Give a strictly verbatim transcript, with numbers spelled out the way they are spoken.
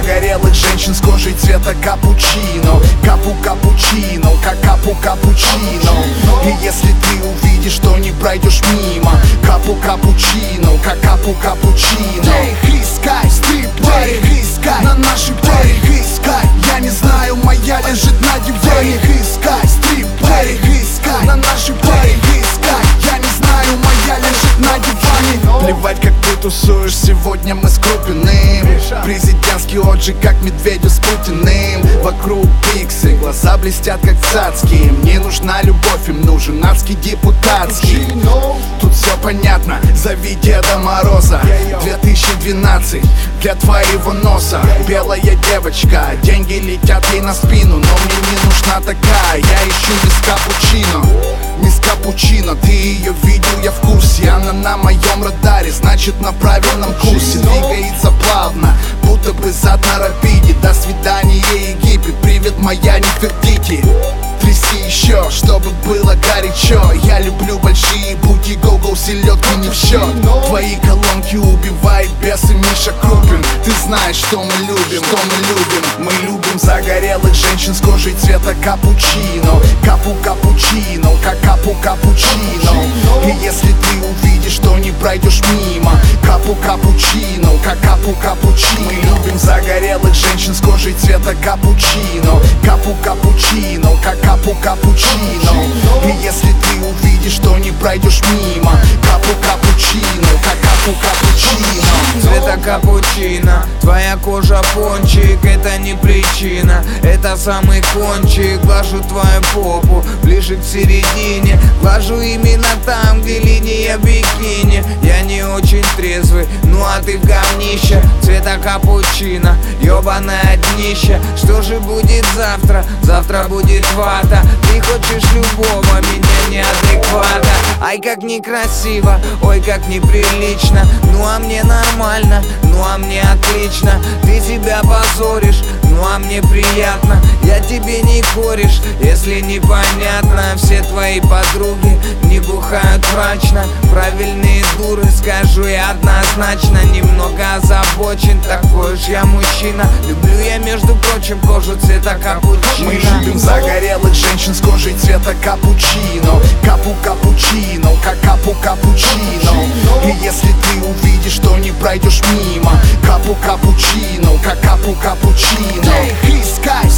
загорелых женщин с кожей цвета капучино. Капу капучино, как капу капучино. И если ты увидишь, что не пройдешь мимо, капу капучино, как капу капучино. Их искать, стрип-парик искать, на нашей паре искать. Я не знаю, моя лежит на диване. Искать, стрип-парик искать, на нашей паре искать. Я не знаю, моя лежит на диване. Плевать, как ты тусуешь, сегодня мы с Крупиным. Президентский отжиг, как Медведев с Путиным. Вокруг пиксы, глаза блестят, как цацкие. Мне нужна любовь, им нужен адский депутатский. Тут все понятно, зови Деда Мороза. две тысячи двенадцать для твоего носа. Белая девочка, деньги летят ей на спину. Но мне не нужна такая, я ищу мисс Капучино. Мисс Капучино, ты ее видел, я в курсе. Она на моем радаре, значит на правильном курсе. Двигается плавно, будто бы зад на рапиде. До свидания, Египет, привет, моя Нефертити. Тряси еще, чтобы было горячо. Я люблю большие буки, го-го, селедки не в счет. Твои колонки убивает бес и Миша Крупин. Ты знаешь, что мы любим, что мы любим. Мы любим загорелых женщин с кожей цвета капучино. Капу капучино, как капу капучино. И если ты увидишь, что не пройдешь мимо, капу капучино, как капу капучино. Мы любим загорелых женщин с кожей цвета капучино. Капу капучино, как капу капучино. И если ты увидишь, что не пройдешь мимо, капу капучино, как капу капучино. Цвета капучино, твоя кожа пончик, это не причина, это самый кончик. Глажу твою попу ближе к середине, глажу именно там, где линия бикини. Я не очень трезвый, ну а ты в говнище. Цвета капучино, ёбаное днище. Что же будет завтра? Завтра будет вата. Ты хочешь любого, меня неадеквата. Ай, как некрасиво, ой, как неприлично. Ну а мне нормально, ну а мне отлично. Ты себя позоришь, ну а мне приятно. Я тебе не кореш, если непонятно. Все твои подруги не бухают мрачно. Правильные дуры, скажу я однозначно. Немного озабочен, такой уж я мужчина. Люблю я, между прочим, кожу цвета капучино. Мы любим загорелых женщин с кожей цвета капучино. Капу капучино, как капу капучино. И если ты увидишь, что не пройдешь мимо, капу капучино, как капу капучино. Их искать,